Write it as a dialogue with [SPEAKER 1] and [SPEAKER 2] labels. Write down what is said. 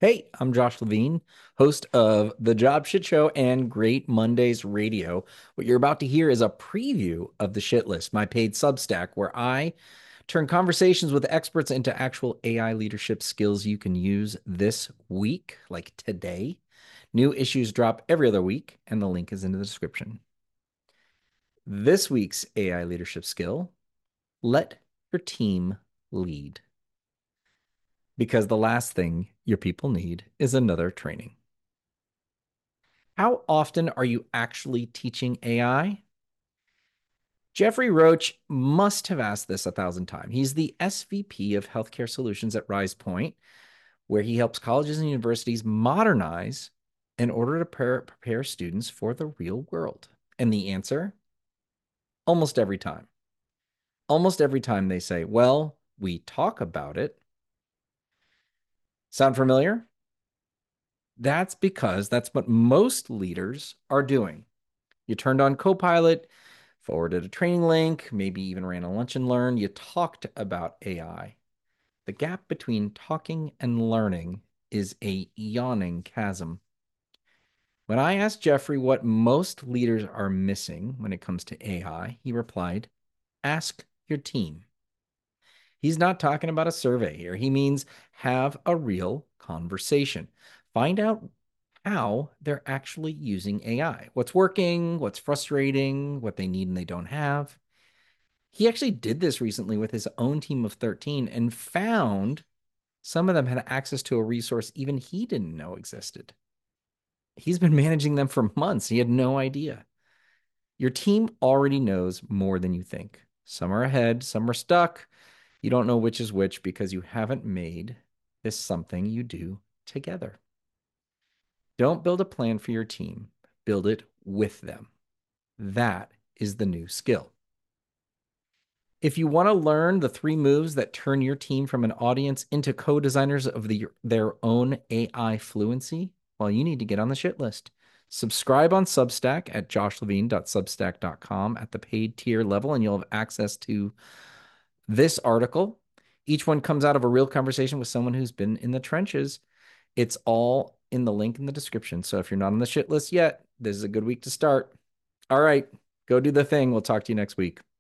[SPEAKER 1] Hey, I'm Josh Levine, host of The Job Shit Show and Great Mondays Radio. What you're about to hear is a preview of The Shit List, my paid Substack, where I turn conversations with experts into actual AI leadership skills you can use this week, like today. New issues drop every other week, and the link is in the description. This week's AI leadership skill: let your team lead, because the last thing your people need is another training. How often are you actually teaching AI? Jeffrey Roach must have asked this 1,000 times. He's the SVP of Healthcare Solutions at RisePoint, where he helps colleges and universities modernize in order to prepare students for the real world. And the answer? Almost every time. Almost every time they say, well, we talk about it. Sound familiar? That's because that's what most leaders are doing. You turned on Copilot, forwarded a training link, maybe even ran a lunch and learn. You talked about AI. The gap between talking and learning is a yawning chasm. When I asked Jeffrey what most leaders are missing when it comes to AI, he replied, ask your team. He's not talking about a survey here. He means have a real conversation. Find out how they're actually using AI. What's working, what's frustrating, what they need and they don't have. He actually did this recently with his own team of 13 and found some of them had access to a resource even he didn't know existed. He's been managing them for months. He had no idea. Your team already knows more than you think. Some are ahead, some are stuck. You don't know which is which because you haven't made this something you do together. Don't build a plan for your team, build it with them. That is the new skill. If you want to learn the 3 moves that turn your team from an audience into co-designers of their own AI fluency, well, you need to get on the shit list. Subscribe on Substack at joshlevine.substack.com at the paid tier level, and you'll have access to this article. Each one comes out of a real conversation with someone who's been in the trenches. It's all in the link in the description. So if you're not on the shit list yet, this is a good week to start. All right, go do the thing. We'll talk to you next week.